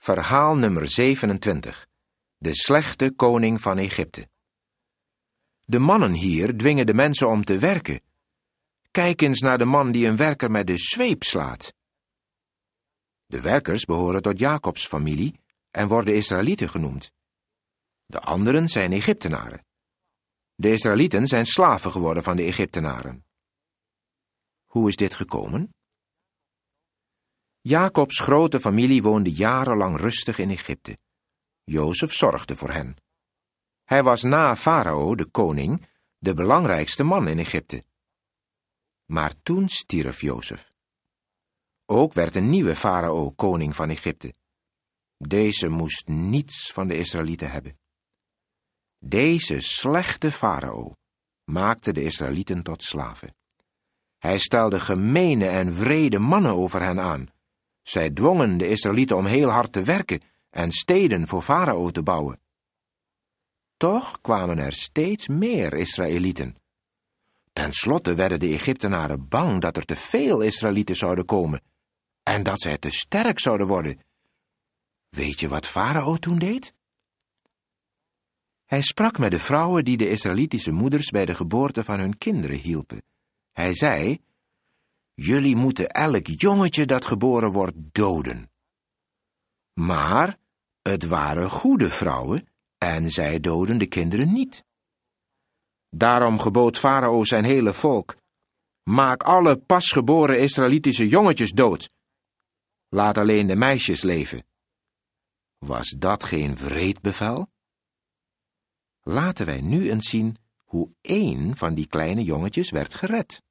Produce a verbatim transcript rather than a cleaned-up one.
Verhaal nummer zevenentwintig. De slechte koning van Egypte. De mannen hier dwingen de mensen om te werken. Kijk eens naar de man die een werker met de zweep slaat. De werkers behoren tot Jacobs familie en worden Israëlieten genoemd. De anderen zijn Egyptenaren. De Israëlieten zijn slaven geworden van de Egyptenaren. Hoe is dit gekomen? Jacobs grote familie woonde jarenlang rustig in Egypte. Jozef zorgde voor hen. Hij was na Farao, de koning, de belangrijkste man in Egypte. Maar toen stierf Jozef. Ook werd een nieuwe Farao koning van Egypte. Deze moest niets van de Israëlieten hebben. Deze slechte Farao maakte de Israëlieten tot slaven. Hij stelde gemene en wrede mannen over hen aan. Zij dwongen de Israëlieten om heel hard te werken en steden voor Farao te bouwen. Toch kwamen er steeds meer Israëlieten. Ten slotte werden de Egyptenaren bang dat er te veel Israëlieten zouden komen en dat zij te sterk zouden worden. Weet je wat Farao toen deed? Hij sprak met de vrouwen die de Israëlitische moeders bij de geboorte van hun kinderen hielpen. Hij zei: jullie moeten elk jongetje dat geboren wordt doden. Maar het waren goede vrouwen en zij doden de kinderen niet. Daarom gebood Farao zijn hele volk: maak alle pasgeboren Israëlitische jongetjes dood. Laat alleen de meisjes leven. Was dat geen wreed bevel? Laten wij nu eens zien hoe één van die kleine jongetjes werd gered.